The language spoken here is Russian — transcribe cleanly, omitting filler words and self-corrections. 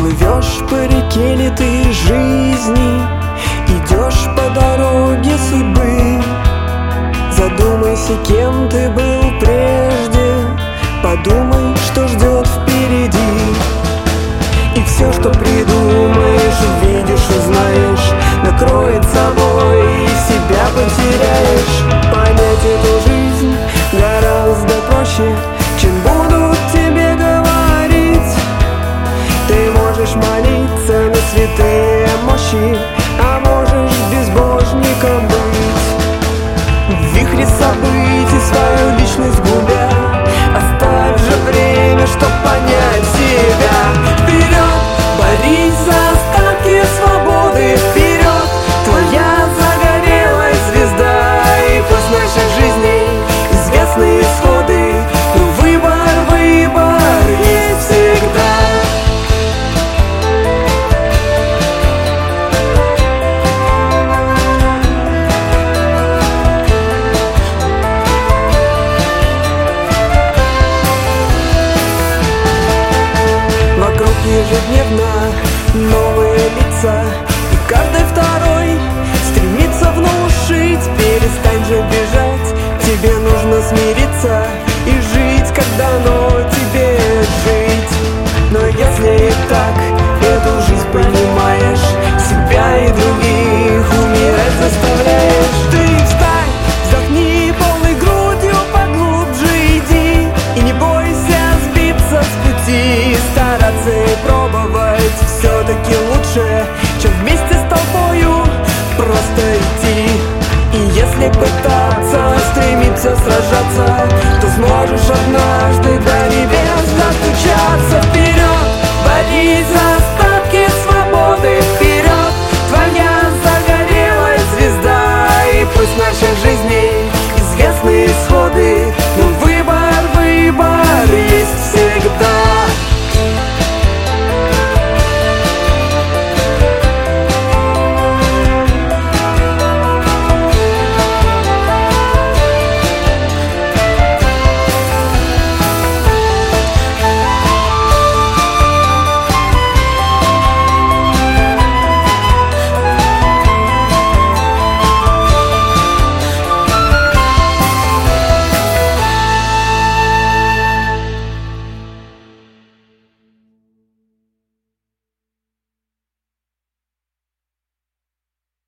Плывешь по реке литой жизни, идешь по дороге судьбы. Задумайся, кем ты был прежде, подумай, что ждет впереди. И все, что придумаешь, увидишь, узнаешь, накроет собой, и себя потеряешь. Понять эту жизнь гораздо проще, чем будут тебе говорить. Ты можешь молиться на святые мощи, а можешь безбожником быть. В вихре событий свою личность губя, оставь же время, чтоб понять себя. Вперед, борись за остатки свободы, вперед, твоя загорелая звезда. И пусть наших жизней известны исходы, но выбор есть всегда. Вокруг ежедневно новые лица, и каждый второй стремится внушить: перестань же бежать, тебе нужно смириться и жить, как дано тебе жить. Но если и так эту жизнь понимаешь, себя и других умирать заставляешь. Ты встань, вздохни полной грудью, поглубже иди, и не бойся сбиться с пути. Стараться и пробовать все-таки лучше, чем вместе с толпою просто идти. И если пытаться стремиться сражаться,